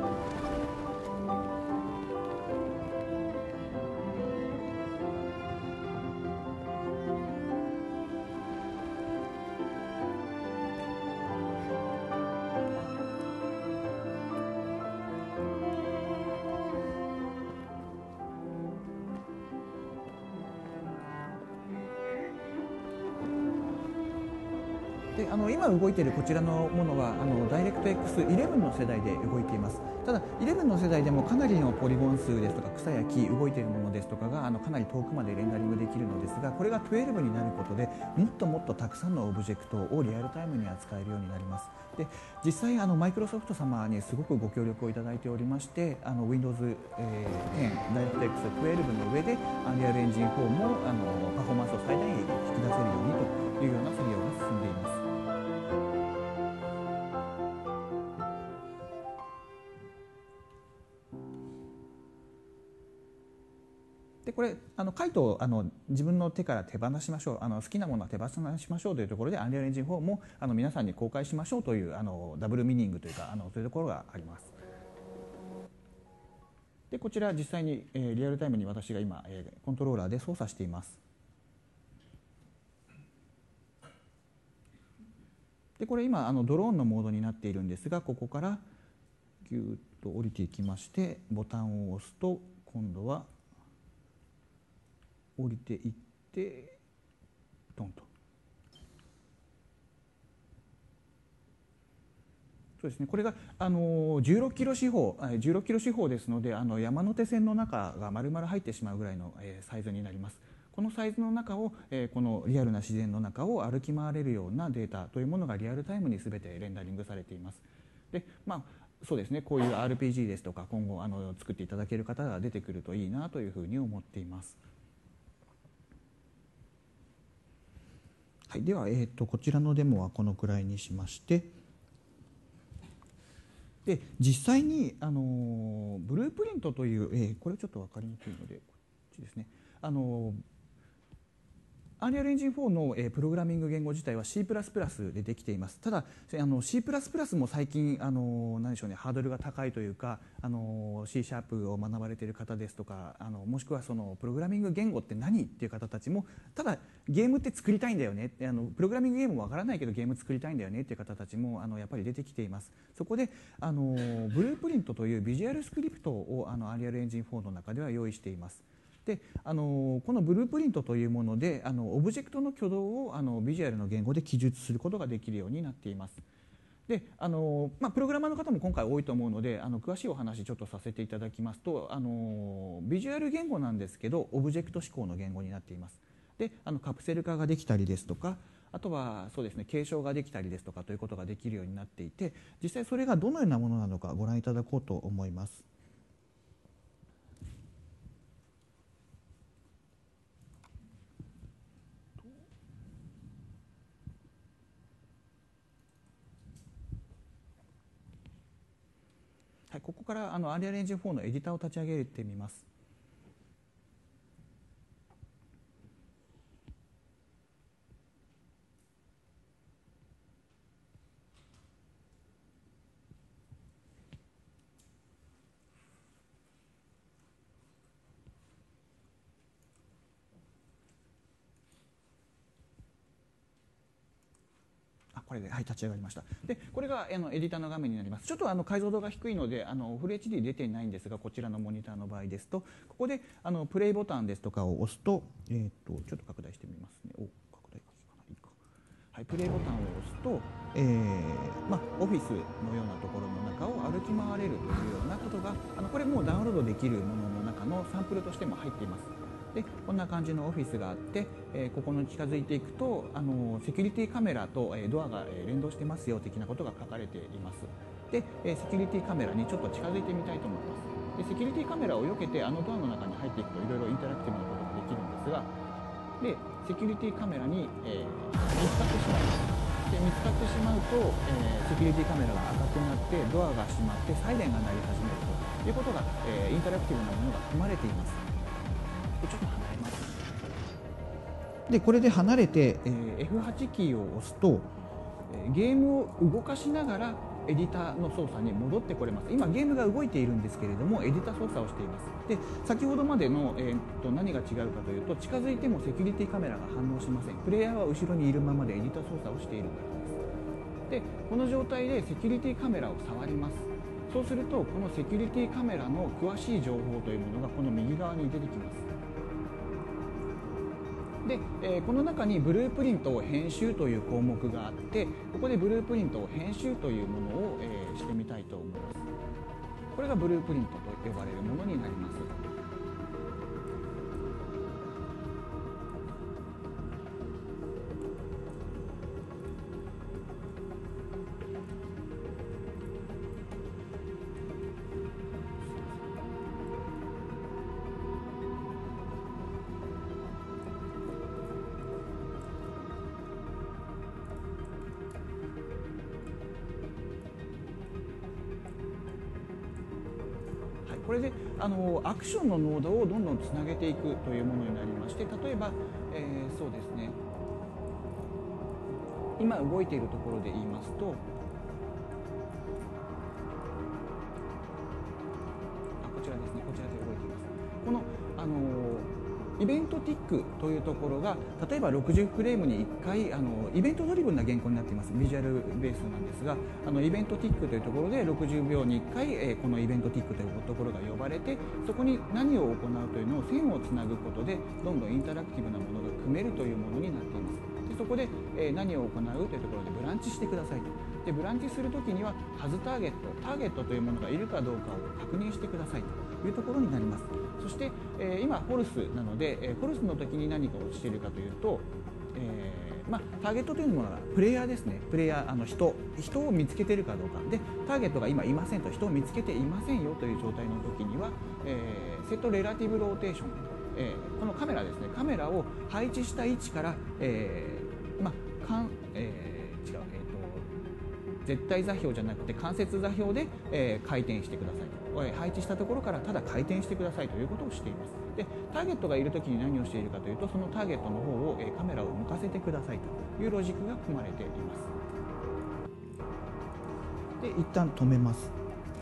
で今動いているこちらのものはDirectX 11の世代で動いています。ただ11の世代でもかなりのポリゴン数ですとか草や木動いているものですとかがかなり遠くまでレンダリングできるのですが、これが12になることでもっともっとたくさんのオブジェクトをリアルタイムに扱えるようになります。で実際マイクロソフト様にすごくご協力をいただいておりまして、Windows 10 DirectX 12の上で Unreal Engine 4もパフォーマンスを最大限引き出せるようにというような作業が進んでいます。でこれカイトを自分の手から手放しましょう、好きなものは手放しましょうというところで Unreal Engine 4も皆さんに公開しましょうというダブルミーニングというかそういうところがあります。でこちら実際にリアルタイムに私が今コントローラーで操作しています。でこれ今ドローンのモードになっているんですが、ここからギューッと降りていきましてボタンを押すと今度は降りていってドンと。そうですね、これが16キロ四方16キロ四方ですので山手線の中が丸々入ってしまうぐらいのサイズになります。このサイズの中をこのリアルな自然の中を歩き回れるようなデータというものがリアルタイムに全てレンダリングされています。でそうですね、こういう RPG ですとか今後作っていただける方が出てくるといいなというふうに思っています。はい、では、こちらのデモはこのくらいにしまして、で実際にブループリントという、これちょっと分かりにくいのでこっちですね、 アンリアルエンジン4の、プログラミング言語自体は C++ でできています。ただC++ も最近何でしょうね、ハードルが高いというかC# を学ばれている方ですとかもしくはそのプログラミング言語って何っていう方たちも、ただゲームって作りたいんだよね、プログラミングゲームもわからないけどゲーム作りたいんだよねっていう方たちもやっぱり出てきています。そこでブループリントというビジュアルスクリプトをアンリアルエンジン4の中では用意しています。でこのブループリントというものでオブジェクトの挙動をビジュアルの言語で記述することができるようになっています。でプログラマーの方も今回多いと思うので詳しいお話ちょっとさせていただきますとビジュアル言語なんですけどオブジェクト指向の言語になっています。でカプセル化ができたりですとか、あとはそうですね、継承ができたりですとかということができるようになっていて、実際それがどのようなものなのかご覧いただこうと思います。はい、ここからアンリアルエンジン4のエディターを立ち上げてみます。これで、はい、立ち上がりました。でこれがエディターの画面になります。ちょっと解像度が低いのでフル HD 出ていないんですが、こちらのモニターの場合ですと、ここでプレイボタンですとかを押すと、ちょっと拡大してみますね。拡大かないいか。はい、プレイボタンを押すと、オフィスのようなところの中を歩き回れるというようなことがこれもうダウンロードできるものの中のサンプルとしても入っています。でこんな感じのオフィスがあって、ここに近づいていくとセキュリティカメラと、ドアが連動してますよ的なことが書かれています。でセキュリティカメラにちょっと近づいてみたいと思います。でセキュリティカメラを避けてドアの中に入っていくといろいろインタラクティブなことができるんですが、でセキュリティカメラに、見つかってしまいます。で見つかってしまうと、セキュリティカメラが赤くなってドアが閉まってサイレンが鳴り始めるということが、インタラクティブなものが含まれています。ちょっと離れます。でこれで離れて、F8 キーを押すと、ゲームを動かしながらエディターの操作に戻ってこれます。今ゲームが動いているんですけれどもエディター操作をしています。で先ほどまでの、何が違うかというと、近づいてもセキュリティカメラが反応しません。プレイヤーは後ろにいるままでエディター操作をしているからです。でこの状態でセキュリティカメラを触ります。そうするとこのセキュリティカメラの詳しい情報というものがこの右側に出てきます。でこの中にブループリントを編集という項目があって、ここでブループリントを編集というものを、してみたいと思います。これがブループリントと呼ばれるものになります。これでアクションのノードをどんどんつなげていくというものになりまして、例えば、そうですね、今動いているところで言いますと、こちらですね、こちらで動いています。このイベントティックというところが例えば60フレームに1回イベントドリブンな原稿になっています。ビジュアルベースなんですが、イベントティックというところで60秒に1回、このイベントティックというところが呼ばれて、そこに何を行うというのを線をつなぐことでどんどんインタラクティブなものが組めるというものになっています。でそこで、何を行うというところでブランチしてくださいと。でブランチするときにはハズターゲットというものがいるかどうかを確認してくださいというところになります。そして、今フォルスなので、フォルスの時に何かをしているかというと、ターゲットというものはプレイヤーですね。プレイヤー人を見つけているかどうかで、ターゲットが今いませんと、人を見つけていませんよという状態の時には、セットレラティブローテーション、このカメラですね、カメラを配置した位置から、 絶対座標じゃなくて間接座標で、回転してくださいと、配置したところからただ回転してくださいということをしています。でターゲットがいるときに何をしているかというと、そのターゲットの方を、カメラを向かせてくださいというロジックが組まれています。で一旦止めます。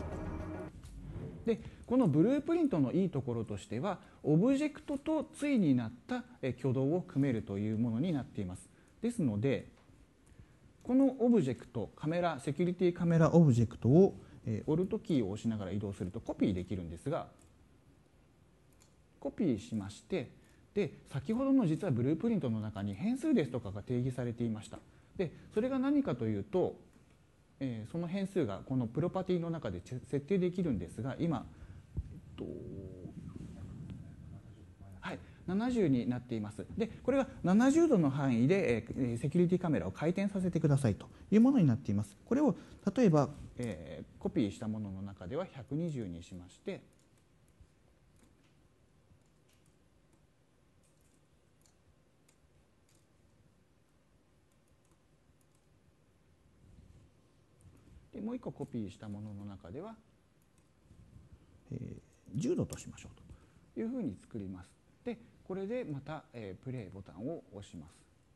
でこのブループリントのいいところとしては、オブジェクトと対になった挙動を組めるというものになっています。ですのでこのオブジェクト、セキュリティカメラオブジェクトをオルトキーを押しながら移動するとコピーできるんですが、コピーしまして、で先ほどの実はブループリントの中に変数ですとかが定義されていました。でそれが何かというと、その変数がこのプロパティの中で設定できるんですが、今、はい、70になっています。でこれが70度の範囲で、セキュリティカメラを回転させてくださいというものになっています。これを例えば、コピーしたものの中では120にしまして、でもう一個コピーしたものの中では、10度としましょうというふうに作ります。でこれでまた、プレイボタンを押します。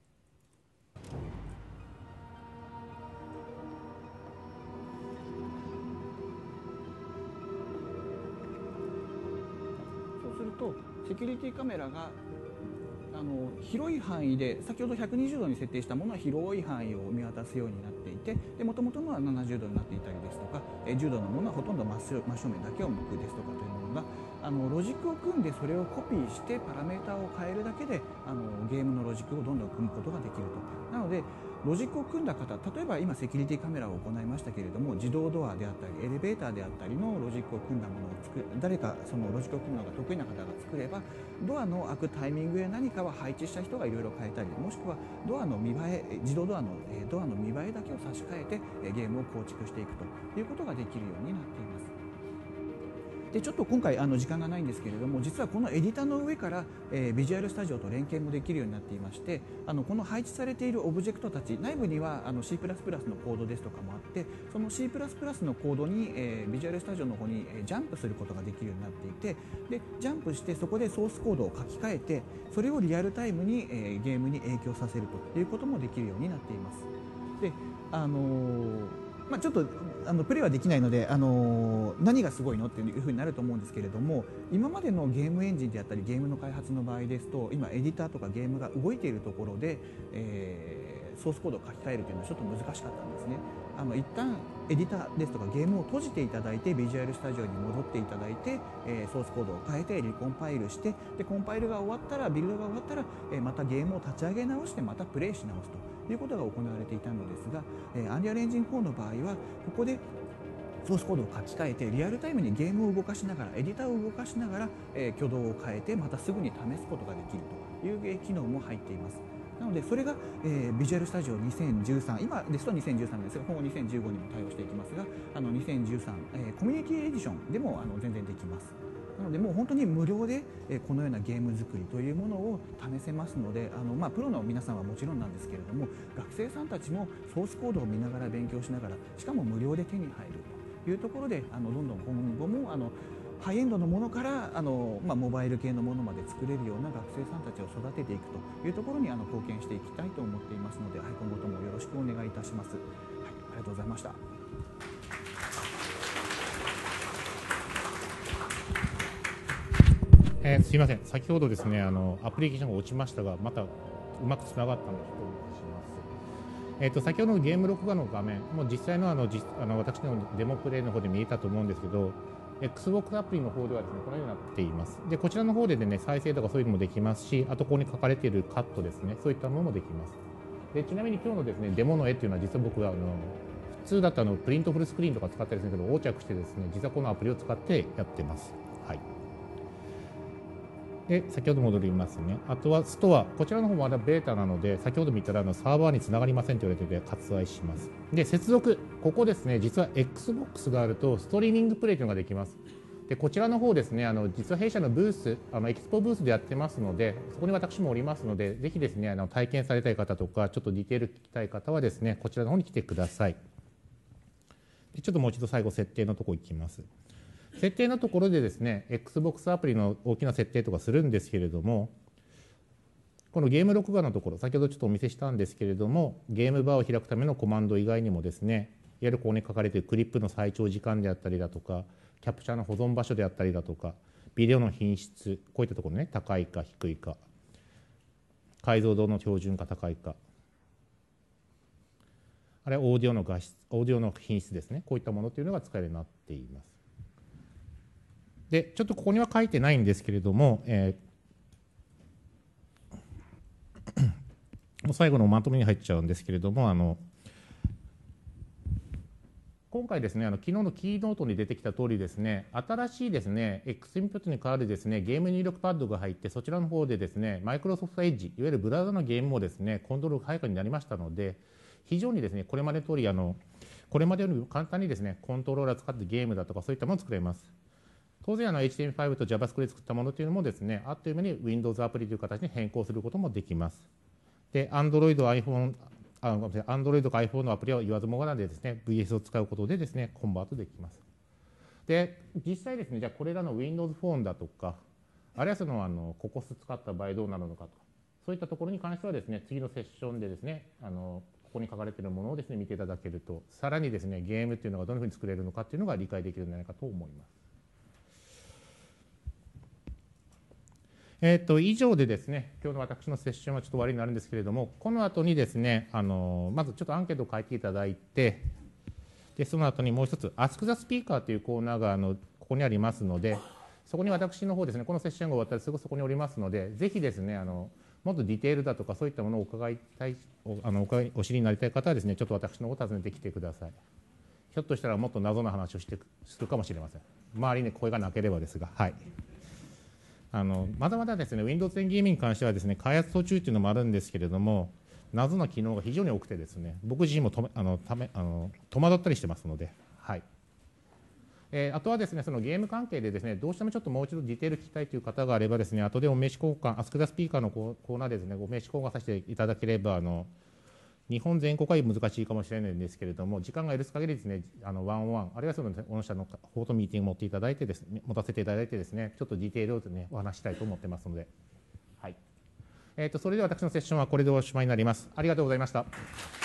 そうするとセキュリティカメラが広い範囲で、先ほど120度に設定したものは広い範囲を見渡すようになっていて、もともとのは70度になっていたりですとか、10度のものはほとんど真正面だけを向くですとかというものが、ロジックを組んでそれをコピーしてパラメータを変えるだけでゲームのロジックをどんどん組むことができると。なのでロジックを組んだ方、例えば今セキュリティカメラを行いましたけれども、自動ドアであったりエレベーターであったりのロジックを組んだものを誰かそのロジックを組むのが得意な方が作れば、ドアの開くタイミングや何かは配置した人がいろいろ変えたり、もしくはドアの見栄え、自動ドアのドアの見栄えだけを差し替えてゲームを構築していくということができるようになっています。でちょっと今回時間がないんですけれども、実はこのエディターの上からビジュアルスタジオと連携もできるようになっていまして、この配置されているオブジェクトたち、内部にはC++ のコードですとかもあって、その C++ のコードにビジュアルスタジオの方にジャンプすることができるようになっていて、でジャンプしてそこでソースコードを書き換えて、それをリアルタイムにゲームに影響させるということもできるようになっています。でちょっとプレイはできないので、何がすごいのっていうふうになると思うんですけれども、今までのゲームエンジンであったりゲームの開発の場合ですと、今エディターとかゲームが動いているところで、ソースコードを書き換えるというのはちょっと難しかったんですね。一旦エディターですとかゲームを閉じていただいて、ビジュアルスタジオに戻っていただいて、ソースコードを変えてリコンパイルして、でコンパイルが終わったら、ビルドが終わったら、またゲームを立ち上げ直してまたプレイし直すということが行われていたのですが、アンリアルエンジン4の場合はここでソースコードを書き換えてリアルタイムにゲームを動かしながら、エディターを動かしながら、挙動を変えてまたすぐに試すことができるという機能も入っています。なのでそれが、ビジュアルスタジオ2013、今ですと2013ですが、今後2015にも対応していきますが、2013、コミュニティエディションでも全然できます。なのでもう本当に無料でこのようなゲーム作りというものを試せますので、プロの皆さんはもちろんなんですけれども、学生さんたちもソースコードを見ながら勉強しながら、しかも無料で手に入るというところで、どんどん今後もハイエンドのものからモバイル系のものまで作れるような学生さんたちを育てていくというところに貢献していきたいと思っていますので、今後ともよろしくお願いいたします。ありがとうございました。 すいません、先ほどですねアプリケーションが落ちましたが、またうまくつながったのでちょっとお願いします。先ほどのゲーム録画の画面、もう実際の私のデモプレイの方で見えたと思うんですけど、Xbox アプリの方ではですね、このようになっています。でこちらの方でね、再生とかそういうのもできますし、あとここに書かれているカットですね、そういったものもできます。でちなみに今日のですねデモの絵というのは、実は僕は普通だったプリントフルスクリーンとか使ったりするけど、横着してですね、実はこのアプリを使ってやってます。はい。で先ほど戻りますね。あとはストア、こちらの方もまだベータなので、先ほど見たらサーバーにつながりませんと言われていて割愛します。で接続、ここですね、実は XBOX があるとストリーミングプレイというのができます。でこちらの方ですね、実は弊社のブース、エキスポブースでやってますので、そこに私もおりますので、ぜひですね体験されたい方とか、ちょっとディテール聞きたい方はですね、こちらの方に来てください。 ちょっともう一度最後設定のところ行きます。設定のところでですね XBOX アプリの大きな設定とかするんですけれども、このゲーム録画のところ先ほどちょっとお見せしたんですけれども、ゲームバーを開くためのコマンド以外にもですね、いわゆるここに書かれているクリップの最長時間であったりだとか、キャプチャーの保存場所であったりだとか、ビデオの品質、こういったところね、高いか低いか、解像度の標準か高いか、あるいはオーディオの画質、オーディオの品質ですね、こういったものというのが使えるようになっています。で、ちょっとここには書いてないんですけれども、最後のまとめに入っちゃうんですけれども、今回ですね、昨日のキーノートに出てきた通りですね、新しいですね、X インプットに代わるですね、ゲーム入力パッドが入って、そちらの方でですね、マイクロソフトエッジ、いわゆるブラウザのゲームもですね、コントロールが早くになりましたので、非常にですね、これまでの通り、これまでより簡単にですね、コントローラーを使ってゲームだとか、そういったものを作れます。当然HTML5 と JavaScript で作ったものというのもですね、あっという間に Windows アプリという形に変更することもできます。で、Android か iPhone のアプリは言わずもがなでですね、VS を使うことでですね、コンバートできます。で、実際ですね、じゃあこれらの Windows フォンだとか、あるいはそのココス使った場合どうなるのかとか、そういったところに関してはですね、次のセッションでですね、ここに書かれているものをですね、見ていただけると、さらにですね、ゲームっていうのがどのように作れるのかっていうのが理解できるんじゃないかと思います。以上でですね、今日の私のセッションはちょっと終わりになるんですけれども、この後にですね、まずちょっとアンケートを書いていただいて、でその後にもう一つ、Ask the Speaker というコーナーがここにありますので、そこに私の方ですね、このセッションが終わったらすぐそこにおりますので、ぜひですね、もっとディテールだとかそういったものを伺いたい、お知りになりたい方はですね、ちょっと私の方を訪ねてきてください。ひょっとしたらもっと謎な話をするかもしれません。周りに声がなければですが、はい。まだまだですね、Windows 10ゲームに関してはですね、開発途中というのもあるんですけれども、謎な機能が非常に多くてですね、僕自身も戸惑ったりしてますので、はい。あとはですね、そのゲーム関係でですね、どうしてもちょっともう一度ディテール聞きたいという方があればですね、後でお名刺交換、Ask the Speaker のコーナーでですね、ご名刺交換させていただければ、日本全国は難しいかもしれないんですけれども、時間が許す限りですね、ワンオンワン、あるいはその御社の方とミーティングを持たせていただいてですね、ちょっとディテールをね、お話したいと思ってますので、はい。それでは私のセッションはこれでおしまいになります。ありがとうございました。